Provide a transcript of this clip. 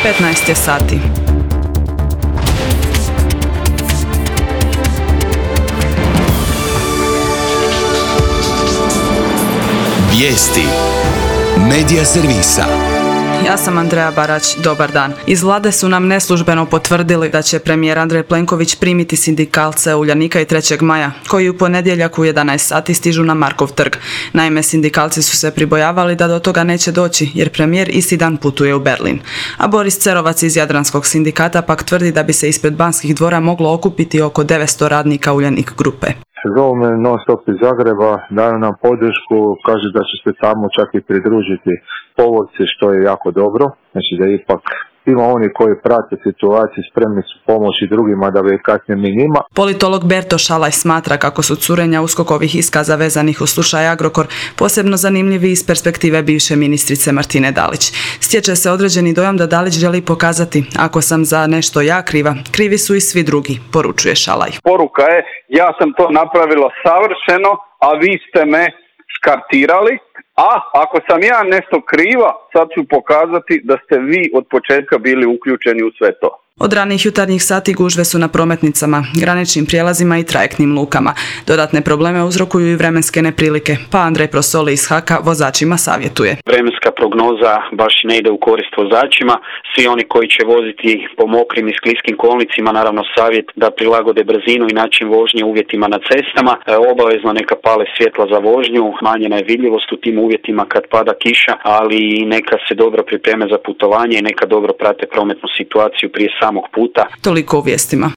15 je sati. Vijesti Medija servisa. Ja sam Andreja Barać, dobar dan. Iz vlade su nam neslužbeno potvrdili da će premijer Andrej Plenković primiti sindikalce Uljanika i 3. maja, koji u ponedjeljak u 11 sati stižu na Markov trg. Naime, sindikalci su se pribojavali da do toga neće doći, jer premijer isti dan putuje u Berlin. A Boris Cerovac iz Jadranskog sindikata pak tvrdi da bi se ispred Banskih dvora moglo okupiti oko 900 radnika Uljanik grupe. Zovu me non stop iz Zagreba, daju nam podršku, kaže da će se tamo čak i pridružiti povorci, što je jako dobro. Znači da ipak ima oni koji prate situaciju, spremni su pomoći drugima da bi kasnije mi njima. Politolog Berto Šalaj smatra kako su curenja USKOK-ovih iskaza vezanih u slučaj Agrokor posebno zanimljivi iz perspektive bivše ministrice Martine Dalić. Stječe se određeni dojam da Dalić želi pokazati: ako sam za nešto ja kriva, krivi su i svi drugi, poručuje Šalaj. Poruka je: ja sam to napravila savršeno, a vi ste me škartirali. A ako sam ja nešto kriva, sad ću pokazati da ste vi od početka bili uključeni u sve to. Od ranih jutarnjih sati gužve su na prometnicama, graničnim prijelazima i trajektnim lukama. Dodatne probleme uzrokuju i vremenske neprilike, pa Andrej Prosoli iz HAK-a vozačima savjetuje. Vremenska prognoza baš ne ide u korist vozačima. Svi oni koji će voziti po mokrim i skliskim kolnicima, naravno savjet da prilagode brzinu i način vožnje uvjetima na cestama. Obavezno neka pale svjetla za vožnju, smanjena je vidljivost u tim uvjetima kad pada kiša, ali neka se dobro pripreme za putovanje i neka dobro prate prometnu situaciju prije samog puta. Toliko u vijestima.